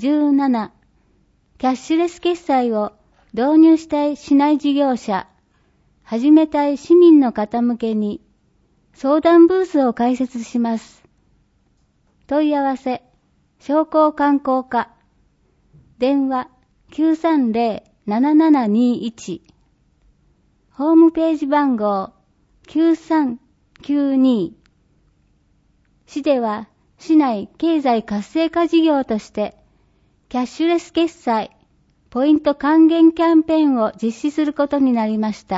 17、キャッシュレス決済を導入したい市内事業者、始めたい市民の方向けに相談ブースを開設します。問い合わせ、商工観光課、電話 930-7721、ホームページ番号9392。市では市内経済活性化事業としてキャッシュレス決済ポイント還元キャンペーンを実施することになりました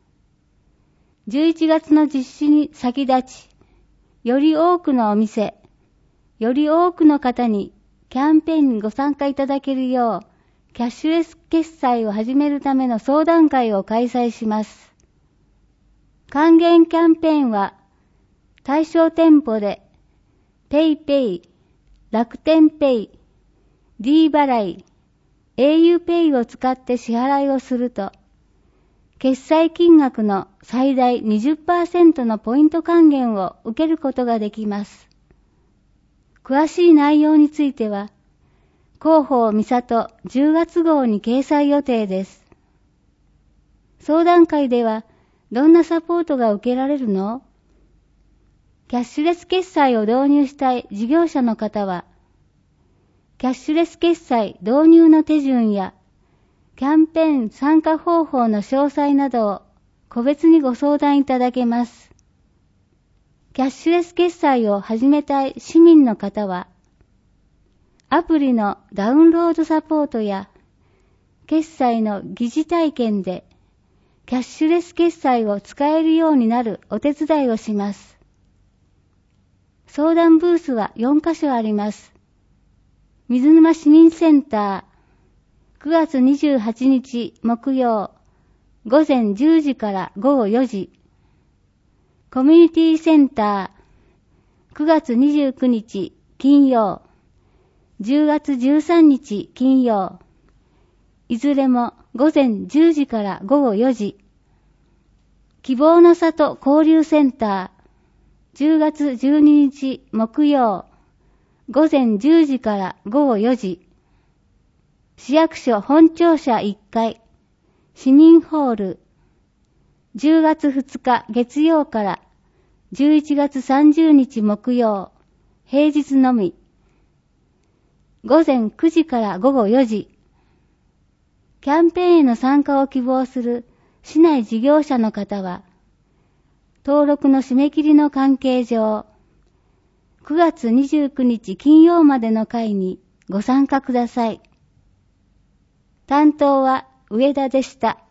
。11月の実施に先立ち、より多くのお店、より多くの方にキャンペーンにご参加いただけるよう、キャッシュレス決済を始めるための相談会を開催します。還元キャンペーンは、対象店舗で、PayPay、楽天ペイ、D 払い、au ペイを使って支払いをすると、決済金額の最大 20% のポイント還元を受けることができます。詳しい内容については、広報三郷10月号に掲載予定です。相談会では、どんなサポートが受けられるの？キャッシュレス決済を導入したい事業者の方は、キャッシュレス決済導入の手順や、キャンペーン参加方法の詳細などを個別にご相談いただけます。キャッシュレス決済を始めたい市民の方は、アプリのダウンロードサポートや、決済の疑似体験で、キャッシュレス決済を使えるようになるお手伝いをします。相談ブースは4カ所あります。水沼市民センター、9月28日木曜、午前10時から午後4時。コミュニティセンター、9月29日金曜、10月13日金曜。いずれも午前10時から午後4時。希望の里交流センター、10月12日木曜、午前10時から午後4時。市役所本庁舎1階、市民ホール、10月2日月曜から11月30日木曜、平日のみ、午前9時から午後4時。キャンペーンへの参加を希望する市内事業者の方は、登録の締め切りの関係上、9月29日金曜までの会にご参加ください。担当は上田でした。